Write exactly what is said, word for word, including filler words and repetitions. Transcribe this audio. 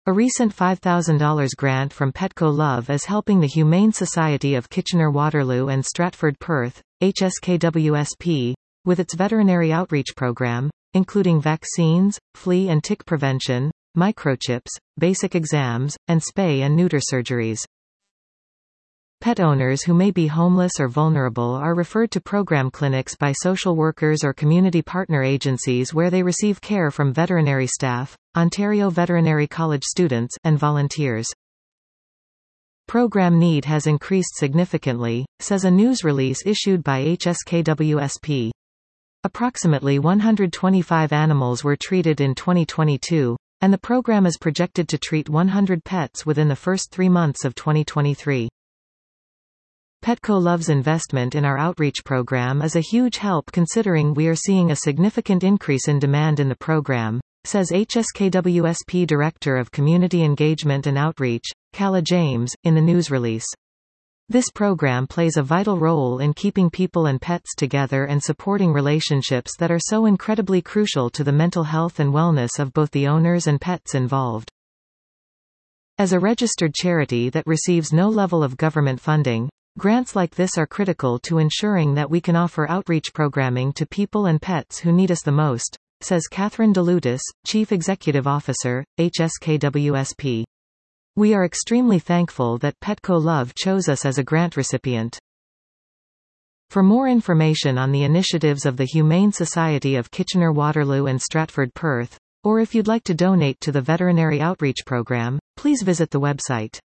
A recent five thousand dollars grant from Petco Love is helping the Humane Society of Kitchener-Waterloo and Stratford Perth, H S K W S P, with its veterinary outreach program, including vaccines, flea and tick prevention, microchips, basic exams, and spay and neuter surgeries. Pet owners who may be homeless or vulnerable are referred to program clinics by social workers or community partner agencies where they receive care from veterinary staff, Ontario Veterinary College students, and volunteers. Program need has increased significantly, says a news release issued by H S K W S P. Approximately one hundred twenty-five animals were treated in twenty twenty-two, and the program is projected to treat one hundred pets within the first three months of twenty twenty-three. Petco Love's investment in our outreach program is a huge help considering we are seeing a significant increase in demand in the program, says H S K W S P Director of Community Engagement and Outreach, Calla James, in the news release. This program plays a vital role in keeping people and pets together and supporting relationships that are so incredibly crucial to the mental health and wellness of both the owners and pets involved. As a registered charity that receives no level of government funding, grants like this are critical to ensuring that we can offer outreach programming to people and pets who need us the most, says Catherine DeLutis, Chief Executive Officer, H S K W S P. We are extremely thankful that Petco Love chose us as a grant recipient. For more information on the initiatives of the Humane Society of Kitchener-Waterloo and Stratford Perth, or if you'd like to donate to the Veterinary Outreach Program, please visit the website.